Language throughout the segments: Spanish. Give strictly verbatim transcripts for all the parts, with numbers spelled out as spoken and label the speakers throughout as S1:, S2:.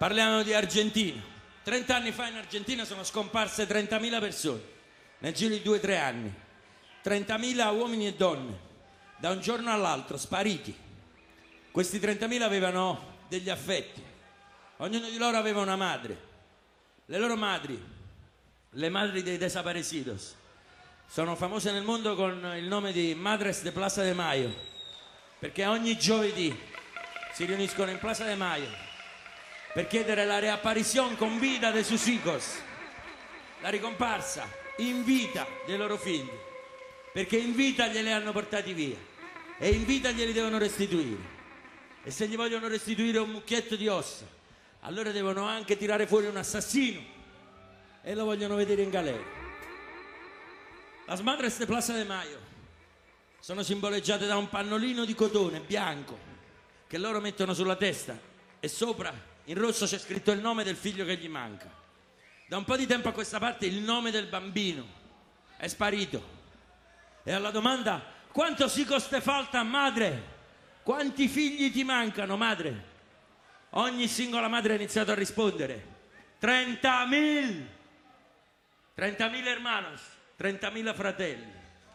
S1: Parliamo di Argentina. trenta anni fa in Argentina sono scomparse trentamila persone, nel giro di due o tre anni. trentamila uomini e donne, da un giorno all'altro, spariti. Questi trentamila avevano degli affetti, ognuno di loro aveva una madre. Le loro madri, le madri dei desaparecidos, sono famose nel mondo con il nome di Madres de Plaza de Mayo, perché ogni giovedì si riuniscono in Plaza de Mayo per chiedere la reapparizione con vita de sus hijos, la ricomparsa in vita dei loro figli, perché in vita glieli hanno portati via e in vita glieli devono restituire. E se gli vogliono restituire un mucchietto di ossa, allora devono anche tirare fuori un assassino e lo vogliono vedere in galera. Las Madres de Plaza de Mayo sono simboleggiate da un pannolino di cotone bianco che loro mettono sulla testa e sopra in rosso c'è scritto il nome del figlio che gli manca. Da un po' di tempo a questa parte il nome del bambino è sparito. E alla domanda quanto si coste falta, madre? Quanti figli ti mancano, madre? Ogni singola madre ha iniziato a rispondere trentamila. trentamila hermanos, trentamila fratelli.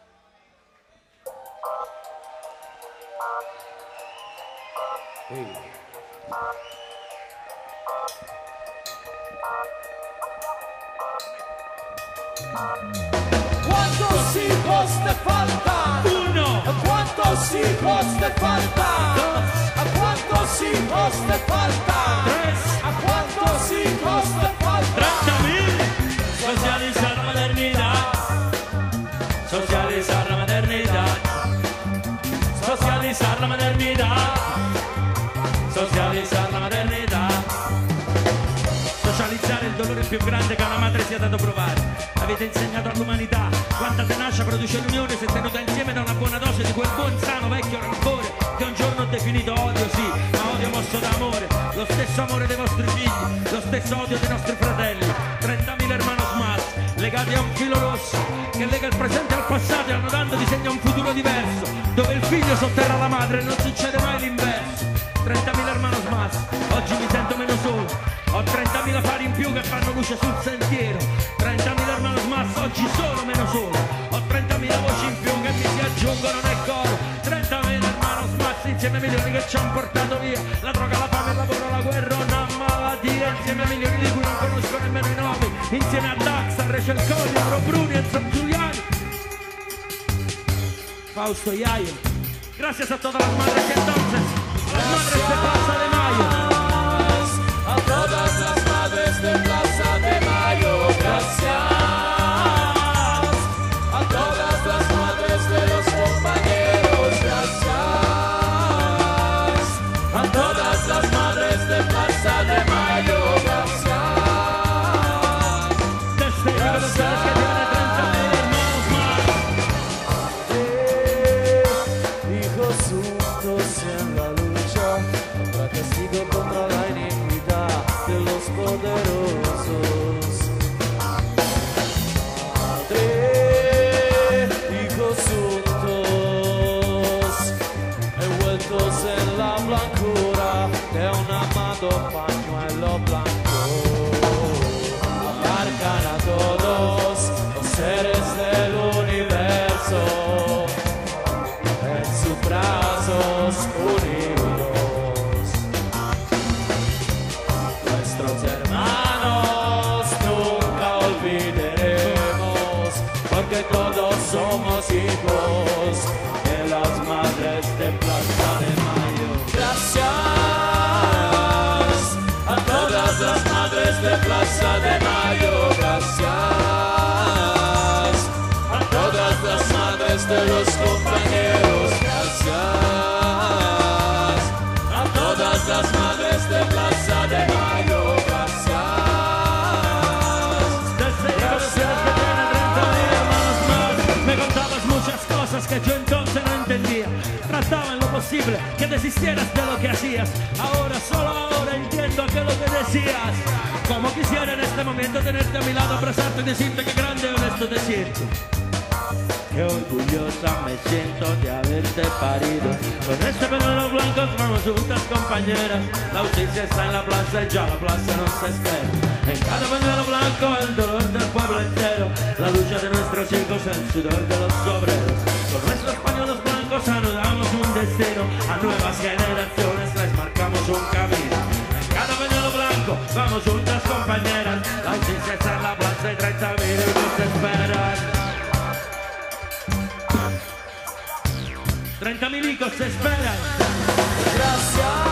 S1: Ehi.
S2: ¿Cuántos hijos te faltan?
S1: Uno.
S2: ¿Cuántos hijos te faltan?
S1: Dos.
S2: ¿A cuántos hijos te faltan?
S1: Tres.
S2: ¿A cuántos hijos te faltan?
S1: treinta mil. Socializar la maternidad. Socializar la maternidad. Socializar la maternidad. Socializar la maternidad. Socializzare il dolore più grande che una madre sia dato provare. Avete insegnato all'umanità quanta tenacia produce l'unione se tenuta insieme da una buona dose di quel buon sano vecchio rancore che un giorno ho definito odio, sì, ma odio mosso da amore, lo stesso amore dei vostri figli, lo stesso odio dei nostri fratelli. trentamila hermanos más legati a un filo rosso che lega il presente al passato e hanno dato disegno a un futuro diverso dove il figlio sotterra la madre e non succede mai l'inverso. trentamila hermanos más, oggi mi sento meno solo. Ho trentamila fari in più che fanno luce sul sentiero. trentamila hermanos más, oggi sono meno solo. Ho trentamila voci in più che mi si aggiungono nel coro. trentamila hermanos más insieme a milioni che ci hanno portato via la droga, la fame, il lavoro, la guerra, una malattia. Insieme a milioni di cui non conosco nemmeno i nomi. Insieme a Dax, a Rachel Colli, a Rob Bruni, a San Giuliano, Fausto Iaio. Gracias a todas las madres que entonces, a las madres de Plaza de Mayo.
S2: A todas las madres de Plaza de Mayo, gracias. A todas las madres de los compañeros, gracias. A todas las madres de Plaza de Mayo, gracias.
S1: Testigos de ustedes que tienen treinta mil hermanos más.
S2: Eh, hijos juntos en la lucha contra castigo, contra la iniquidad de los poderosos. Madre, hijos juntos, envueltos en la blancura de un amado pañuelo blanco, abarcan a todos los seres del universo en sus brazos unidos. Nuestros hermanos nunca olvidaremos, porque todos somos hijos de las madres de Plaza de Mayo. Gracias a todas las madres de Plaza de Mayo, gracias a todas las madres de los compañeros, gracias a todas las madres de Plaza de Mayo, gracias.
S1: Me contabas muchas cosas que yo entonces no entendía. Trataba en lo posible que desistieras de lo que hacías. Ahora, solo ahora entiendo que lo que decías. Como quisiera en este momento tenerte a mi lado, abrazarte y decirte que grande y honesto te siento. Qué orgullosa me siento de haberte parido. Con este pañuelo blanco vamos juntas compañeras. La justicia está en la plaza y ya la plaza nos espera. En cada pañuelo blanco el dolor del pueblo entero, la lucha de nuestros hijos, el sudor de los obreros. Con nuestros pañuelos blancos anudamos un destino, a nuevas generaciones les marcamos un camino. En cada pañuelo blanco vamos juntas compañeras. La justicia está en la plaza y treinta mil nos esperan. treinta mil hijos te esperan.
S2: Gracias.